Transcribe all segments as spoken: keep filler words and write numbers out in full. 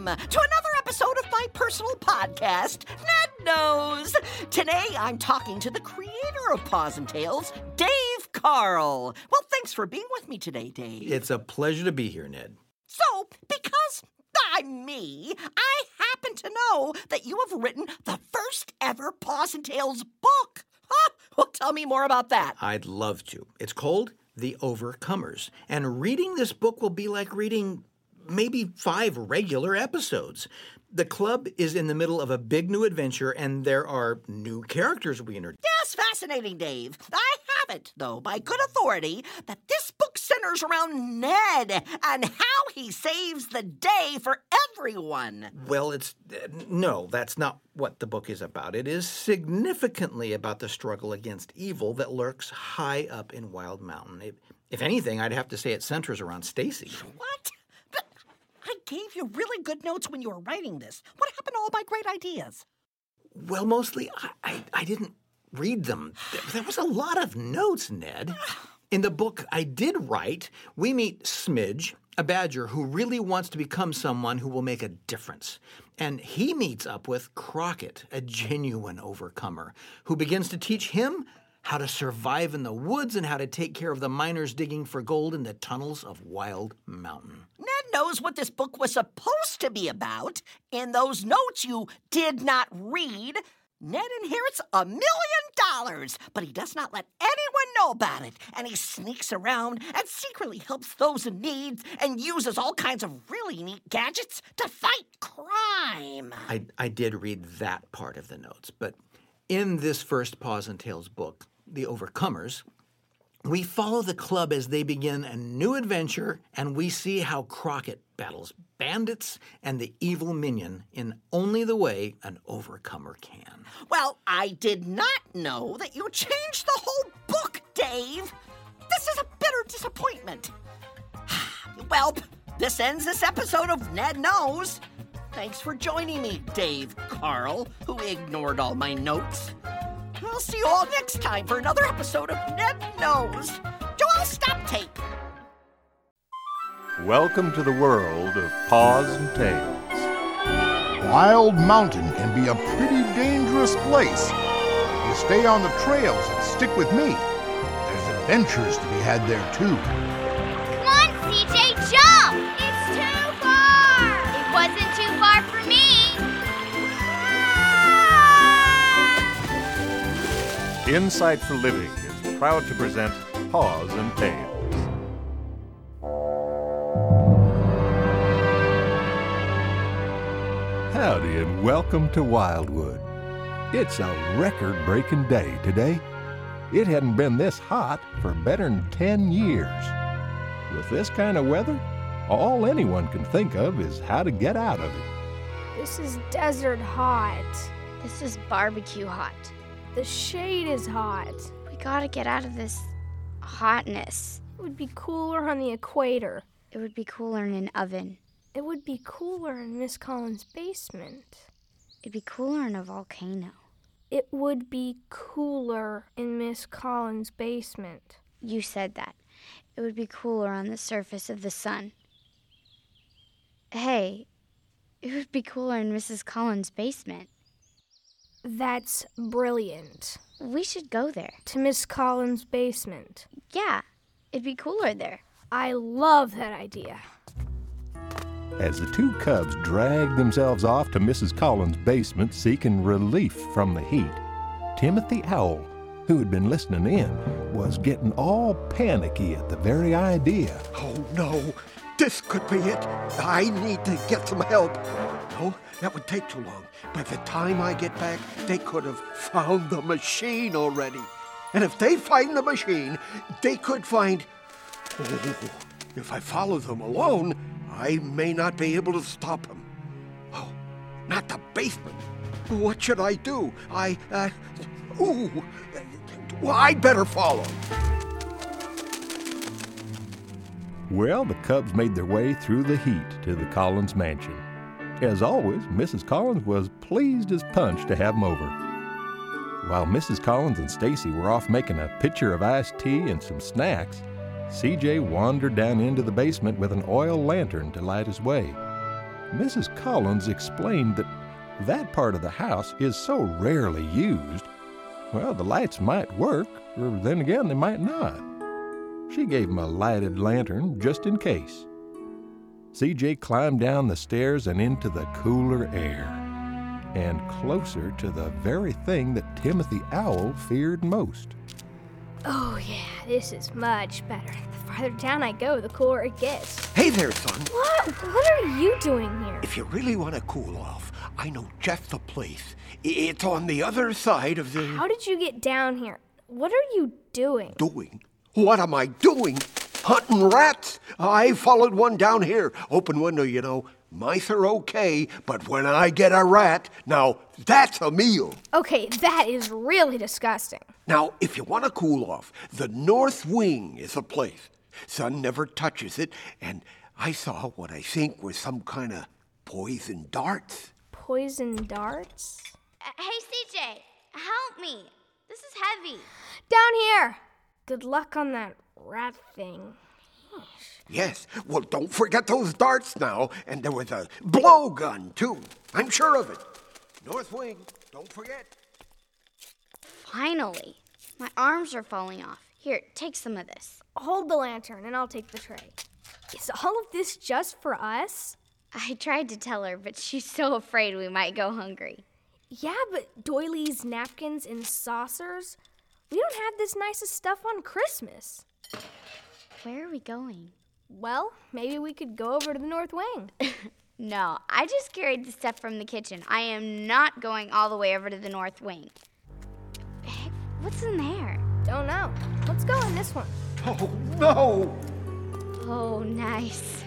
Welcome to another episode of my personal podcast, Ned Knows. Today, I'm talking to the creator of Paws and Tales, Dave Carl. Well, thanks for being with me today, Dave. It's a pleasure to be here, Ned. So, because I'm me, I happen to know that you have written the first ever Paws and Tales book. Huh? Well, tell me more about that. I'd love to. It's called The Overcomers, and reading this book will be like reading maybe five regular episodes. The club is in the middle of a big new adventure, and there are new characters we introduce. Yes, fascinating, Dave. I have it, though, by good authority, that this book centers around Ned and how he saves the day for everyone. Well, it's... Uh, no, that's not what the book is about. It is significantly about the struggle against evil that lurks high up in Wild Mountain. It, if anything, I'd have to say it centers around Stacy. What? But I gave you really good notes when you were writing this. What happened to all my great ideas? Well, mostly I, I, I didn't read them. There was a lot of notes, Ned. In the book I did write, we meet Smidge, a badger who really wants to become someone who will make a difference. And he meets up with Crockett, a genuine overcomer, who begins to teach him how to survive in the woods and how to take care of the miners digging for gold in the tunnels of Wild Mountain. Ned knows what this book was supposed to be about. In those notes you did not read, Ned inherits a million dollars, but he does not let anyone know about it, and he sneaks around and secretly helps those in need and uses all kinds of really neat gadgets to fight crime. I, I did read that part of the notes, but in this first Paws and Tales book, The Overcomers, we follow the club as they begin a new adventure, and we see how Crockett battles bandits and the evil minion in only the way an overcomer can. Well, I did not know that you changed the whole book, Dave. This is a bitter disappointment. Well, this ends this episode of Ned Knows. Thanks for joining me, Dave Carl, who ignored all my notes. I'll see you all next time for another episode of Ned Knows. Joel, stop tape. Welcome to the world of Paws and Tales. Wild Mountain can be a pretty dangerous place. If you stay on the trails and stick with me, there's adventures to be had there too. Come on, C J, jump! It's too far! It wasn't too far for me. Insight for Living is proud to present Paws and Tales. Howdy and welcome to Wildwood. It's a record-breaking day today. It hadn't been this hot for better than ten years. With this kind of weather, all anyone can think of is how to get out of it. This is desert hot. This is barbecue hot. The shade is hot. We gotta get out of this hotness. It would be cooler on the equator. It would be cooler in an oven. It would be cooler in Miss Collins' basement. It'd be cooler in a volcano. It would be cooler in Miss Collins' basement. You said that. It would be cooler on the surface of the sun. Hey, it would be cooler in Missus Collins' basement. That's brilliant. We should go there. To Miss Collins' basement. Yeah, it'd be cooler there. I love that idea. As the two cubs dragged themselves off to Missus Collins' basement seeking relief from the heat, Timothy Owl, who had been listening in, was getting all panicky at the very idea. Oh, no. This could be it. I need to get some help. No, that would take too long. By the time I get back, they could have found the machine already. And if they find the machine, they could find... Oh, if I follow them alone, I may not be able to stop them. Oh, not the basement. What should I do? I, uh... Ooh, well, I'd better follow. Well, the cubs made their way through the heat to the Collins mansion. As always, Missus Collins was pleased as punch to have them over. While Missus Collins and Stacy were off making a pitcher of iced tea and some snacks, C J wandered down into the basement with an oil lantern to light his way. Missus Collins explained that that part of the house is so rarely used, well, the lights might work, or then again, they might not. She gave him a lighted lantern just in case. C J climbed down the stairs and into the cooler air, and closer to the very thing that Timothy Owl feared most. Oh yeah, this is much better. The farther down I go, the cooler it gets. Hey there, son. What? What are you doing here? If you really want to cool off, I know just the place. I- It's on the other side of the... How did you get down here? What are you doing? Doing? What am I doing? Hunting rats? I followed one down here. Open window, you know. Mice are okay, but when I get a rat, now that's a meal. Okay, that is really disgusting. Now, if you want to cool off, the north wing is a place. Sun never touches it, and I saw what I think was some kind of poison darts. Poison darts? Uh, hey, C J, help me. This is heavy. Down here! Good luck on that rat thing. Yes, well, don't forget those darts now, and there was a blowgun, too. I'm sure of it. North wing, don't forget. Finally. My arms are falling off. Here, take some of this. Hold the lantern and I'll take the tray. Is all of this just for us? I tried to tell her, but she's so afraid we might go hungry. Yeah, but doilies, napkins, and saucers? We don't have this nicest stuff on Christmas. Where are we going? Well, maybe we could go over to the north wing. No, I just carried the stuff from the kitchen. I am not going all the way over to the north wing. Hey, what's in there? Don't know. Let's go in this one. Oh, no! Oh, nice.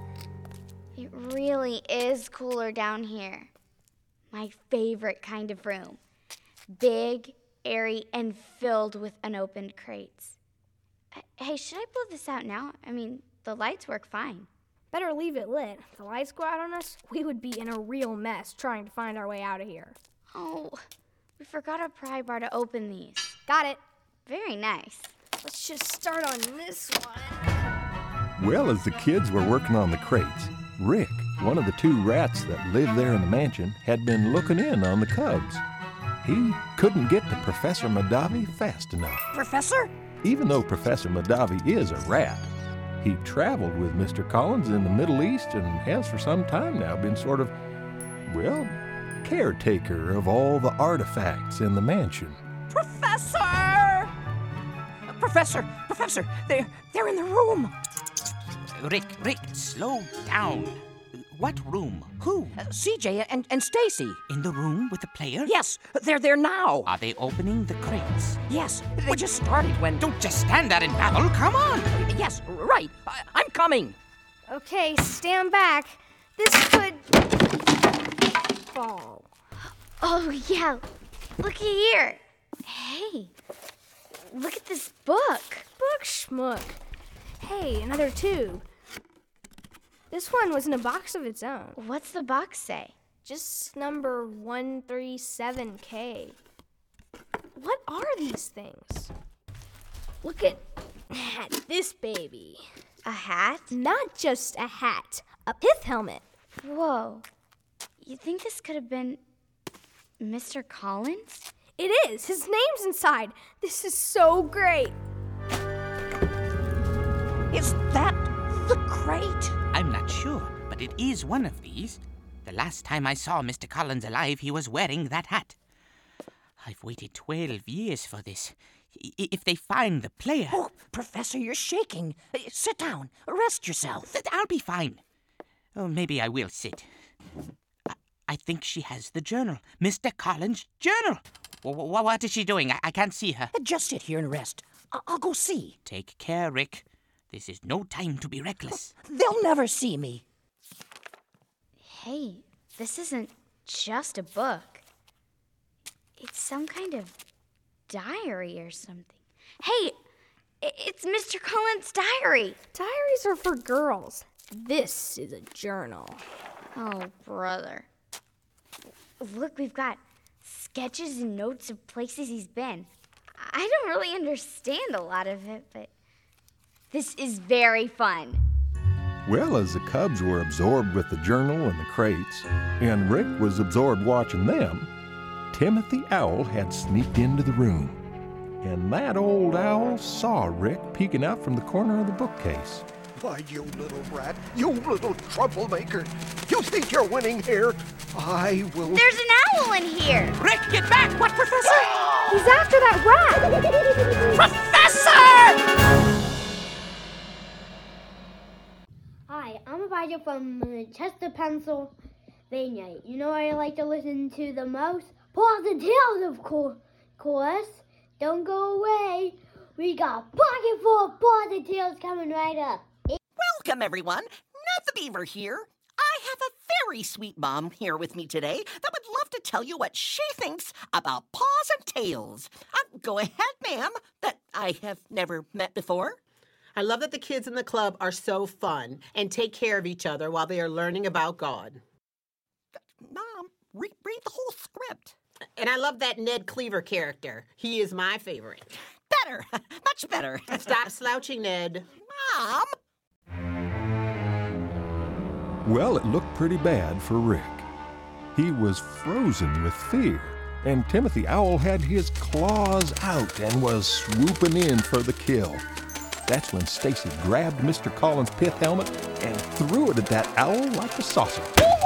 It really is cooler down here. My favorite kind of room. Big, airy, and filled with unopened crates. Hey, should I blow this out now? I mean, the lights work fine. Better leave it lit. If the lights go out on us, we would be in a real mess trying to find our way out of here. Oh, we forgot a pry bar to open these. Got it. Very nice. Let's just start on this one. Well, as the kids were working on the crates, Rick, one of the two rats that lived there in the mansion, had been looking in on the cubs. He couldn't get to Professor Madavi fast enough. Professor? Even though Professor Madavi is a rat, he traveled with Mister Collins in the Middle East and has for some time now been sort of, well, caretaker of all the artifacts in the mansion. Professor! Professor, Professor, they're, they're in the room. Rick, Rick, slow down. What room? Who? Uh, C J and, and Stacy. In the room with the player? Yes, they're there now. Are they opening the crates? Yes, they just started when... Don't just stand there and babble, come on! Yes, right. I, I'm coming. Okay, stand back. This could... fall. Oh, yeah. Looky here. Hey, look at this book. Book schmuck. Hey, another tube. This one was in a box of its own. What's the box say? Just number one three seven K. What are these things? Look at, at this baby. A hat? Not just a hat, a pith helmet. Whoa. You think this could have been Mister Collins? It is. His name's inside. This is so great. Is that the crate? I'm not sure, but it is one of these. The last time I saw Mister Collins alive, he was wearing that hat. I've waited twelve years for this. I- if they find the player... Oh, Professor, you're shaking. Uh, Sit down. Rest yourself. Th- I'll be fine. Oh, maybe I will sit. I, I think she has the journal. Mister Collins' journal. W- w- what is she doing? I-, I can't see her. Uh, Just sit here and rest. I- I'll go see. Take care, Rick. This is no time to be reckless. They'll never see me. Hey, this isn't just a book. It's some kind of diary or something. Hey, i- it's Mister Collins' diary. Diaries are for girls. This is a journal. Oh, brother. Look, we've got sketches and notes of places he's been. I don't really understand a lot of it, but this is very fun. Well, as the cubs were absorbed with the journal and the crates, and Rick was absorbed watching them, Timothy Owl had sneaked into the room. And that old owl saw Rick peeking out from the corner of the bookcase. Why, you little rat, you little troublemaker. You think you're winning here? I will... There's an owl in here! Rick, get back! What, Professor? He's after that rat! Professor! Hi, I'm Abijah from Chester, Pennsylvania. You know what I like to listen to the most? Paws and Tails, of course. course. Don't go away. We got pocket full of Paws and Tails coming right up. Welcome, everyone. Ned the Beaver here. I have a very sweet mom here with me today that would love to tell you what she thinks about Paws and Tails. Uh, go ahead, ma'am, that I have never met before. I love that the kids in the club are so fun and take care of each other while they are learning about God. Mom, re- read the whole script. And I love that Ned Cleaver character. He is my favorite. Better, much better. Stop slouching, Ned. Mom! Well, it looked pretty bad for Rick. He was frozen with fear, and Timothy Owl had his claws out and was swooping in for the kill. That's when Stacy grabbed Mister Collins' pith helmet and threw it at that owl like a saucer.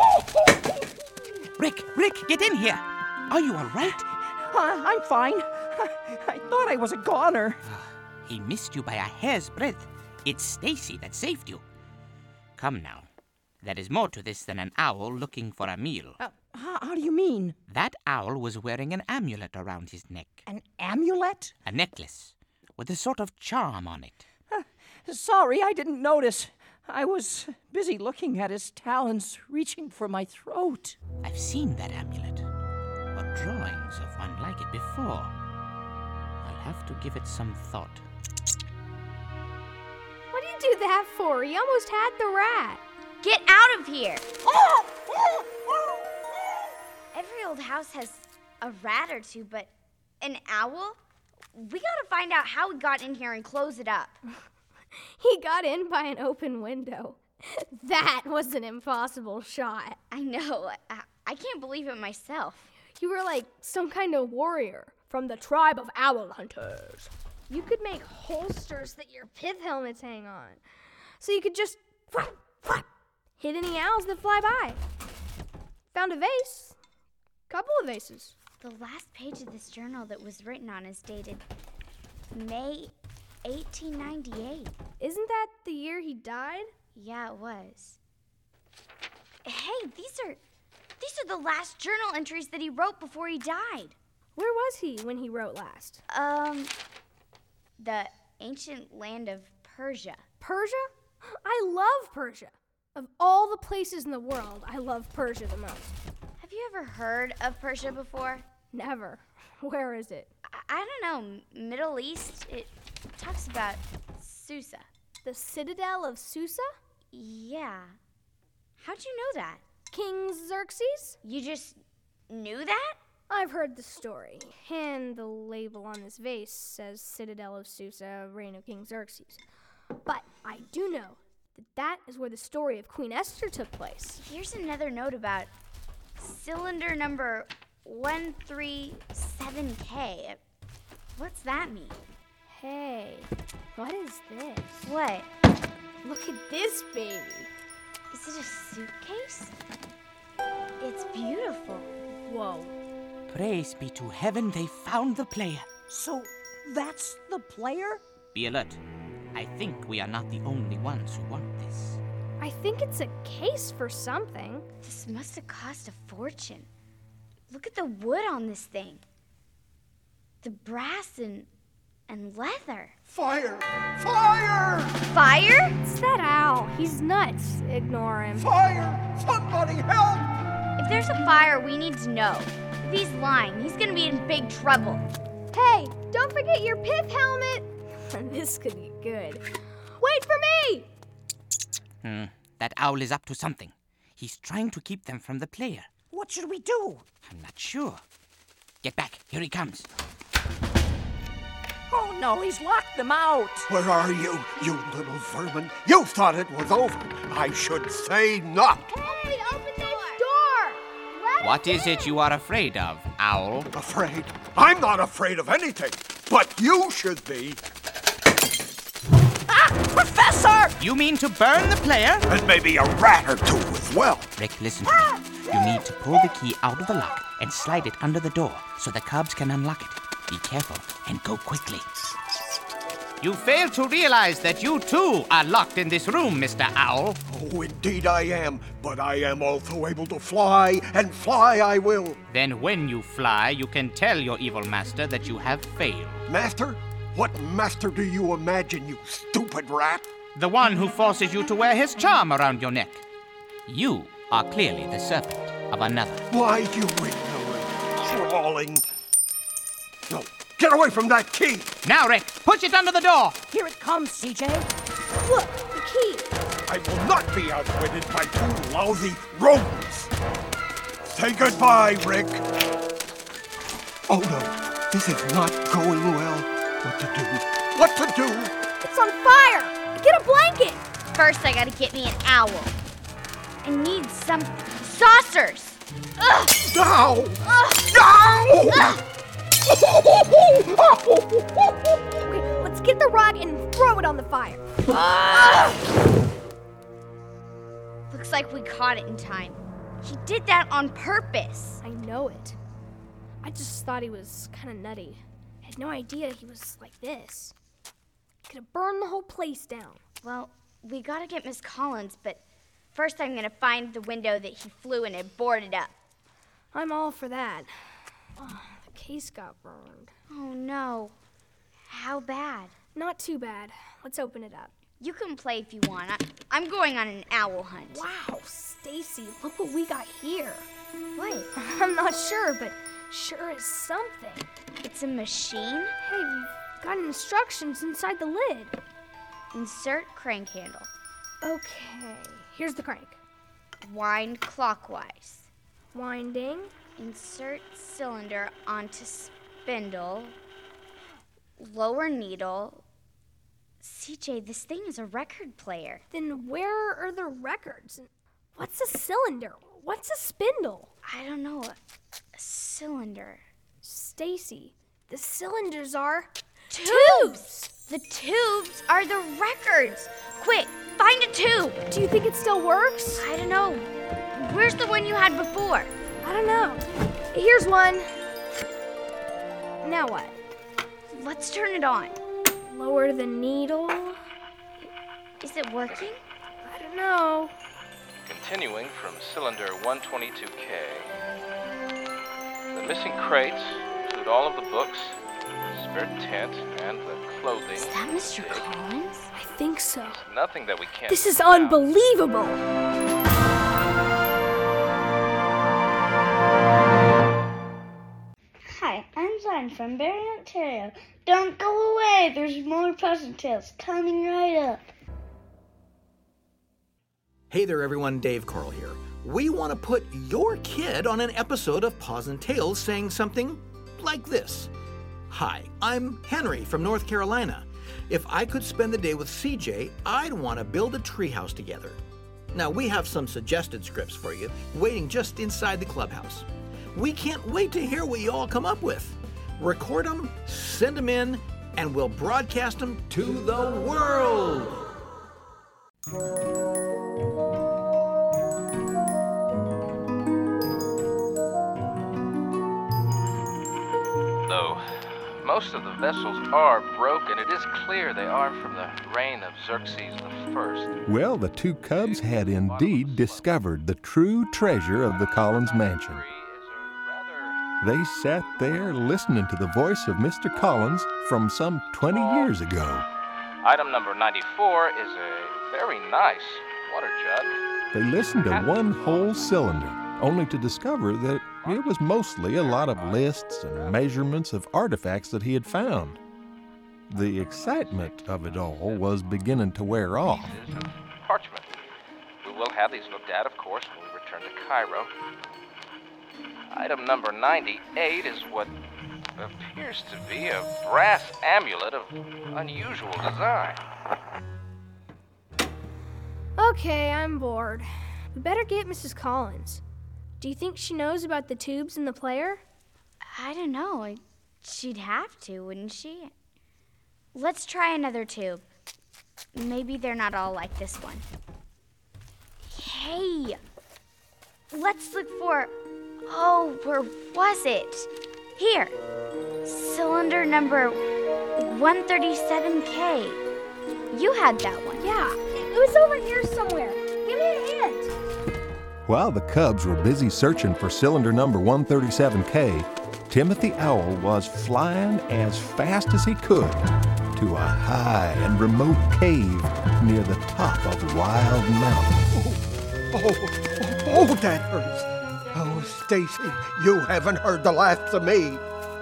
Rick, Rick, get in here. Are you all right? Uh, I'm fine. I thought I was a goner. He missed you by a hair's breadth. It's Stacy that saved you. Come now. There is more to this than an owl looking for a meal. Uh, how, how do you mean? That owl was wearing an amulet around his neck. An amulet? A necklace with a sort of charm on it. Uh, sorry, I didn't notice. I was busy looking at his talons reaching for my throat. I've seen that amulet, or drawings of one like it before. I'll have to give it some thought. What do you do that for? He almost had the rat. Get out of here! Every old house has a rat or two, but an owl? We gotta find out how he got in here and close it up. He got in by an open window. That was an impossible shot. I know. I, I can't believe it myself. You were like some kind of warrior from the tribe of owl hunters. You could make holsters that your pith helmets hang on. So you could just hit any owls that fly by. Found a vase. Couple of vases. The last page of this journal that was written on is dated May eighteen ninety-eight. Isn't that the year he died? Yeah, it was. Hey, these are these are the last journal entries that he wrote before he died. Where was he when he wrote last? Um, the ancient land of Persia. Persia? I love Persia. Of all the places in the world, I love Persia the most. Have you ever heard of Persia before? Never. Where is it? I, I don't know. Middle East. It talks about Susa. The citadel of Susa? Yeah. How'd you know that? King Xerxes? You just knew that? I've heard the story. And the label on this vase says Citadel of Susa, reign of King Xerxes. But I do know that that is where the story of Queen Esther took place. Here's another note about cylinder number one three seven K. What's that mean? Hey, what is this? What? Look at this baby. Is it a suitcase? It's beautiful. Whoa. Praise be to heaven they found the player. So that's the player? Be alert. I think we are not the only ones who want this. I think it's a case for something. This must have cost a fortune. Look at the wood on this thing. The brass and and leather. Fire! Fire! Fire? It's that owl. He's nuts. Ignore him. Fire! Somebody help! If there's a fire, we need to know. If he's lying, he's gonna be in big trouble. Hey, don't forget your pith helmet. This could be good. Wait for me! Hmm, that owl is up to something. He's trying to keep them from the player. What should we do? I'm not sure. Get back. Here he comes. Oh, no, he's locked them out. Where are you, you little vermin? You thought it was over. I should say not. Hey, open this door! Let What is it you are afraid of, Owl? Afraid? I'm not afraid of anything, but you should be. Ah, Professor! You mean to burn the player? And maybe a rat or two as well. Rick, listen to me. You need to pull the key out of the lock and slide it under the door so the cubs can unlock it. Be careful and go quickly. You fail to realize that you too are locked in this room, Mister Owl. Oh, indeed I am, but I am also able to fly, and fly I will. Then when you fly, you can tell your evil master that you have failed. Master? What master do you imagine, you stupid rat? The one who forces you to wear his charm around your neck. You are clearly the servant of another. Why, you ignorant, crawling... No, get away from that key! Now, Rick, push it under the door! Here it comes, C J. Look, the key. I will not be outwitted by two lousy rodents. Say goodbye, Rick. Oh, no, this is not going well. What to do? What to do? It's on fire! Get a blanket! First, I gotta get me an owl. I need some saucers. Ugh. Ow! Ugh. Ow! Ugh. Okay, let's get the rod and throw it on the fire. Ugh. Looks like we caught it in time. He did that on purpose. I know it. I just thought he was kind of nutty. I had no idea he was like this. He could have burned the whole place down. Well, we gotta get Miss Collins, but first I'm gonna find the window that he flew in and board it up. I'm all for that. Oh, the case got burned. Oh no. How bad? Not too bad. Let's open it up. You can play if you want. I, I'm going on an owl hunt. Wow, Stacy, look what we got here. What? I'm not sure, but sure is something. It's a machine? Hey, we've got instructions inside the lid. Insert crank handle. Okay, here's the crank. Wind clockwise. Winding. Insert cylinder onto spindle. Lower needle. C J, this thing is a record player. Then where are the records? What's a cylinder? What's a spindle? I don't know. A, a cylinder. Stacy, the cylinders are tubes. The tubes are the records. Quick, find a tube. Do you think it still works? I don't know. Where's the one you had before? I don't know. Here's one. Now what? Let's turn it on. Lower the needle. Is it working? I don't know. Continuing from cylinder one twenty-two K. The missing crates include all of the books, the spare tent, and the clothing. Is that Mister Collins? I think so. There's nothing that we can't This is figure out. unbelievable. Hi, I'm Zion from Barrie, Ontario. Don't go away. There's more Puzzle Tales coming right up. Hey there, everyone. Dave Carl here. We want to put your kid on an episode of Paws and Tales saying something like this. Hi, I'm Henry from North Carolina. If I could spend the day with C J, I'd want to build a treehouse together. Now, we have some suggested scripts for you waiting just inside the clubhouse. We can't wait to hear what you all come up with. Record them, send them in, and we'll broadcast them to the world. Though most of the vessels are broken, it is clear they are from the reign of Xerxes the First. Well, the two cubs had indeed discovered the true treasure of the Collins mansion. They sat there listening to the voice of Mister Collins from some twenty years ago. Item number ninety-four is a very nice water jug. They listened to one whole cylinder, only to discover that it was mostly a lot of lists and measurements of artifacts that he had found. The excitement of it all was beginning to wear off. Parchment. We will have these looked at, of course, when we return to Cairo. Item number ninety-eight is what appears to be a brass amulet of unusual design. Okay, I'm bored. We better get Missus Collins. Do you think she knows about the tubes in the player? I don't know. She'd have to, wouldn't she? Let's try another tube. Maybe they're not all like this one. Hey! Let's look for... Oh, where was it? Here. Cylinder number one thirty-seven K. You had that one. Yeah, it was over here somewhere. Give me a hint. While the Cubs were busy searching for cylinder number one thirty-seven K, Timothy Owl was flying as fast as he could to a high and remote cave near the top of Wild Mountain. Oh, oh, oh, that hurts. Oh, Stacy, you haven't heard the last of me.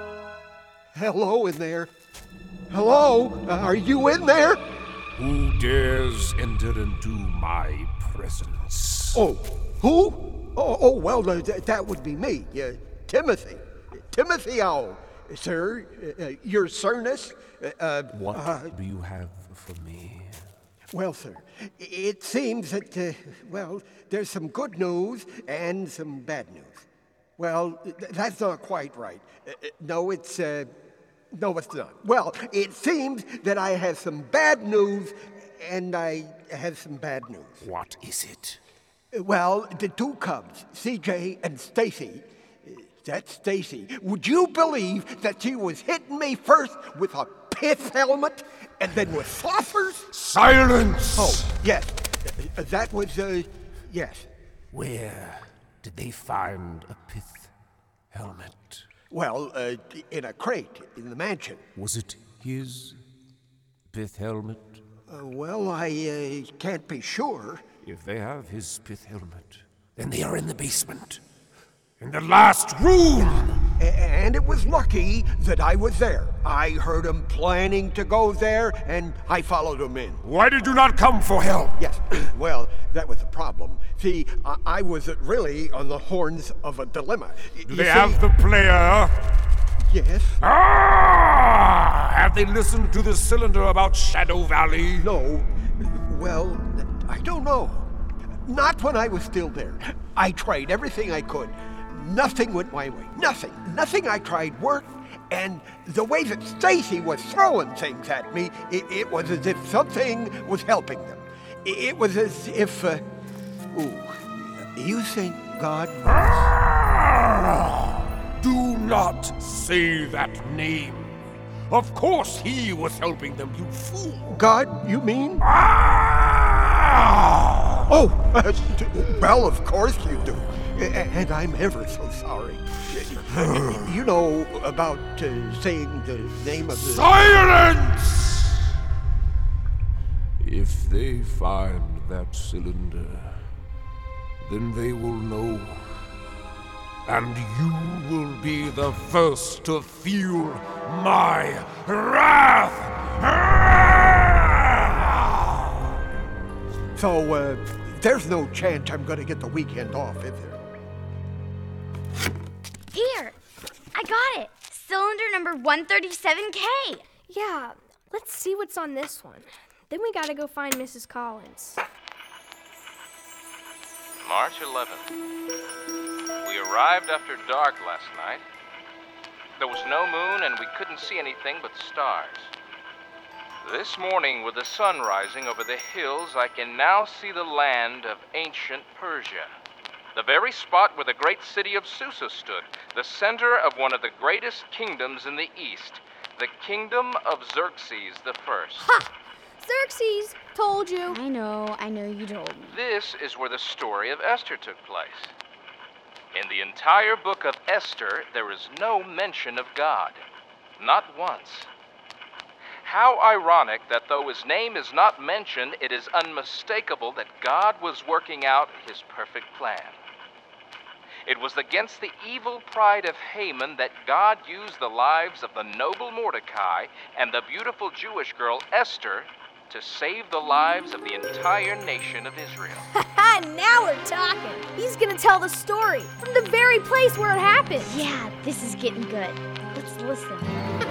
Hello in there. Hello? Uh, are you in there? Who dares enter into my presence? Oh, who? Oh, oh well, uh, th- that would be me, uh, Timothy. Timothy Owl. Sir, uh, your Cernus. Uh, what uh, do you have for me? Well, sir, it seems that, uh, well, there's some good news and some bad news. Well, th- that's not quite right. Uh, no, it's, uh, no, it's not. Well, it seems that I have some bad news and I have some bad news. What is it? Well, the two Cubs, C J and Stacy, that's Stacy. Would you believe that she was hitting me first with a pith helmet and then with saucers? Silence! Oh, yes. Uh, that was, uh, yes. Where did they find a pith helmet? Well, uh, in a crate in the mansion. Was it his pith helmet? Uh, well, I uh, can't be sure. If they have his pith helmet, then they are in the basement. In the last room! And it was lucky that I was there. I heard him planning to go there, and I followed him in. Why did you not come for help? Yes, well, that was the problem. See, I, I was really on the horns of a dilemma. Do you they see, have the player? Yes. Ah! Have they listened to the cylinder about Shadow Valley? No. Well, I don't know. Not when I was still there. I tried everything I could. Nothing went my way. Nothing. Nothing I tried worked. And the way that Stacy was throwing things at me, it, it was as if something was helping them. It, it was as if, uh, ooh, you think God was... Ah! Do not say that name. Of course he was helping them, you fool. God, you mean? Ah! Oh, uh, well, of course you do. And I'm ever so sorry. You know about uh, saying the name of the... Silence! If they find that cylinder, then they will know. And you will be the first to feel my wrath! So, uh, there's no chance I'm gonna get the weekend off, is there? Here, I got it. Cylinder number one thirty-seven K. Yeah, let's see what's on this one. Then we gotta go find Missus Collins. March eleventh. We arrived after dark last night. There was no moon and we couldn't see anything but stars. This morning, with the sun rising over the hills, I can now see the land of ancient Persia. The very spot where the great city of Susa stood, the center of one of the greatest kingdoms in the East, the kingdom of Xerxes the First. Ha! Xerxes! Told you. I know, I know you told me. This is where the story of Esther took place. In the entire book of Esther, there is no mention of God. Not once. How ironic that though his name is not mentioned, it is unmistakable that God was working out his perfect plan. It was against the evil pride of Haman that God used the lives of the noble Mordecai and the beautiful Jewish girl Esther to save the lives of the entire nation of Israel. Haha, now we're talking. He's gonna tell the story from the very place where it happened. Yeah, this is getting good. Let's listen.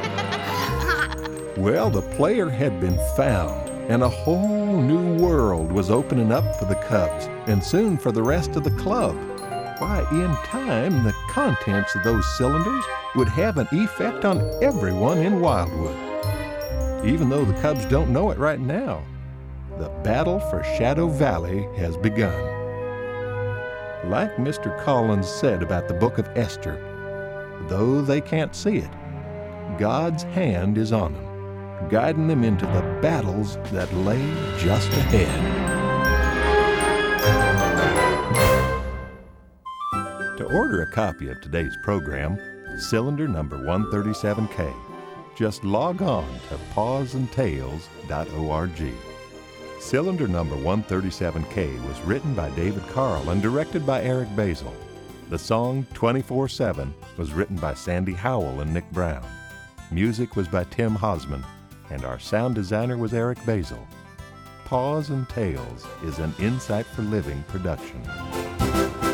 Well, the player had been found, and a whole new world was opening up for the Cubs, and soon for the rest of the club. Why, in time, the contents of those cylinders would have an effect on everyone in Wildwood. Even though the Cubs don't know it right now, the battle for Shadow Valley has begun. Like Mister Collins said about the Book of Esther, though they can't see it, God's hand is on them, guiding them into the battles that lay just ahead. To order a copy of today's program, cylinder number one thirty-seven K, just log on to paws and tales dot org. Cylinder number one thirty-seven K was written by David Carl and directed by Eric Basil. The song twenty-four seven was written by Sandy Howell and Nick Brown. Music was by Tim Hosman, and our sound designer was Eric Basil. Paws and Tales is an Insight for Living production.